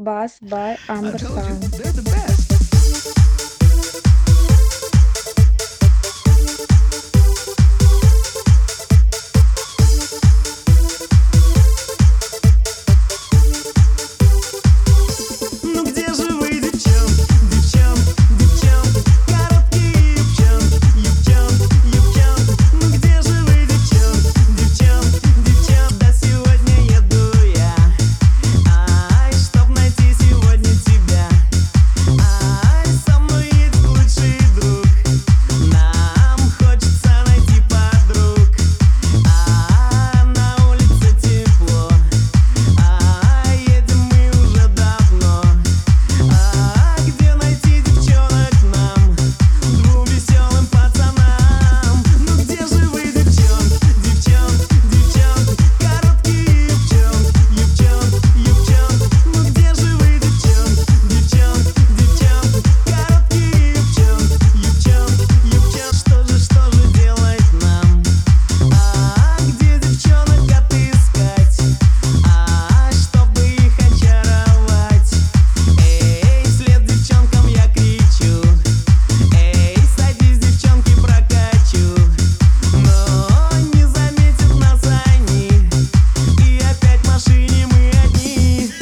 Bass by I Amber told you, Sound. they're the best. Ну где же вы, девчонки, девчонки, девчонки, короткие юбчонки, юбчонки, юбчонки. Ну где же вы, девчонки, девчонки, девчонки? Да сегодня еду я, ай, чтоб найти сегодня тебя. Ай, со мной едет лучший друг, нам хочется найти подруг. А на улице тепло, а едем мы уже давно. А где найти девчонок нам, двум веселым пацанам? Ну где же вы, девчонки, девчонки, девчонки, короткие юбчонки, юбчонки, юбчонки. Ну где же вы, девчонки, девчонки, девчонки, короткие юбчонки, юбчонки, юбчонки. Что же делать нам? А где девчонок отыскать? А чтобы их очаровать? Эй, вслед девчонкам я кричу. Эй, садись, девчонки, прокачу. Но не заметят нас они, и опять в машине мы одни.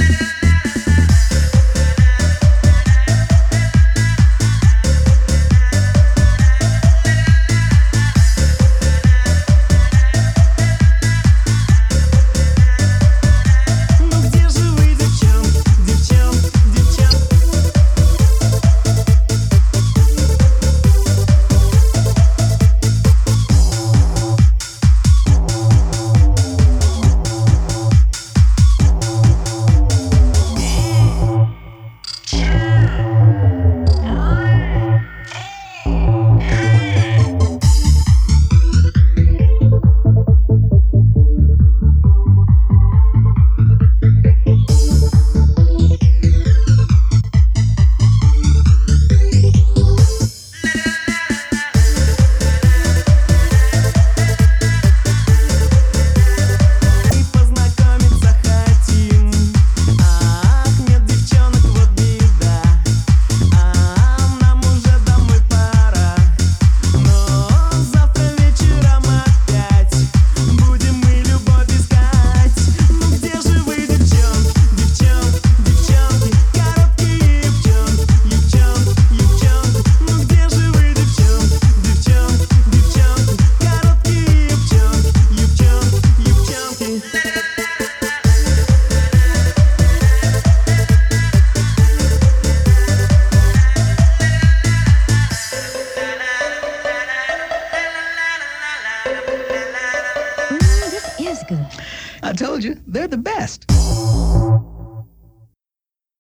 Ну где же вы, девчонки, девчонки, девчонки? И познакомиться хотим. Ах, нет девчонок, вот беда. Нам уже домой пора. Но завтра вечером опять будем мы любовь искать. Ну где же вы, девчонки, девчонки, девчонки, короткие юбчонки, юбчонки, юбчонки. Ну где же вы, девчонки, девчонки, девчонки, короткие юбчонки, юбчонки, юбчонки. This is good. I told you, they're the best.